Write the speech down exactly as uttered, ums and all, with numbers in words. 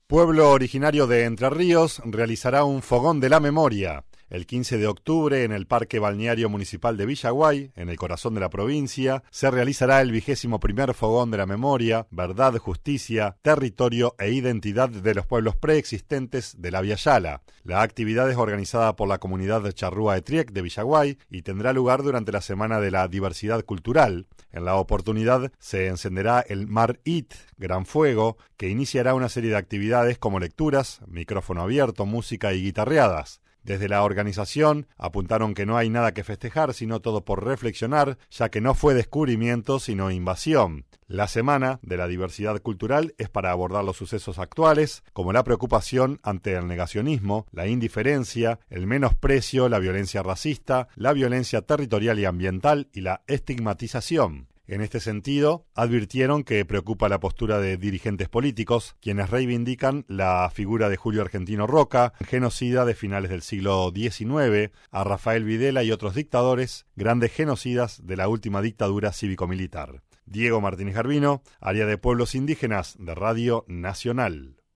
Pueblo originario de Entre Ríos realizará un fogón de la memoria el quince de octubre en el Parque Balneario Municipal de Villaguay, en el corazón de la provincia. Se realizará el vigésimo primer fogón de la memoria, verdad, justicia, territorio e identidad de los pueblos preexistentes de la Via Yala. La actividad es organizada por la comunidad de Charrúa Etriec de Villaguay y tendrá lugar durante la Semana de la Diversidad Cultural. En la oportunidad se encenderá el Mar It, Gran Fuego, que iniciará una serie de actividades como lecturas, micrófono abierto, música y guitarreadas. Desde la organización apuntaron que no hay nada que festejar, sino todo por reflexionar, ya que no fue descubrimiento, sino invasión. La Semana de la Diversidad Cultural es para abordar los sucesos actuales, como la preocupación ante el negacionismo, la indiferencia, el menosprecio, la violencia racista, la violencia territorial y ambiental y la estigmatización. En este sentido, advirtieron que preocupa la postura de dirigentes políticos, quienes reivindican la figura de Julio Argentino Roca, genocida de finales del siglo diecinueve, a Rafael Videla y otros dictadores, grandes genocidas de la última dictadura cívico-militar. Diego Martínez Garbino, Área de Pueblos Indígenas de Radio Nacional.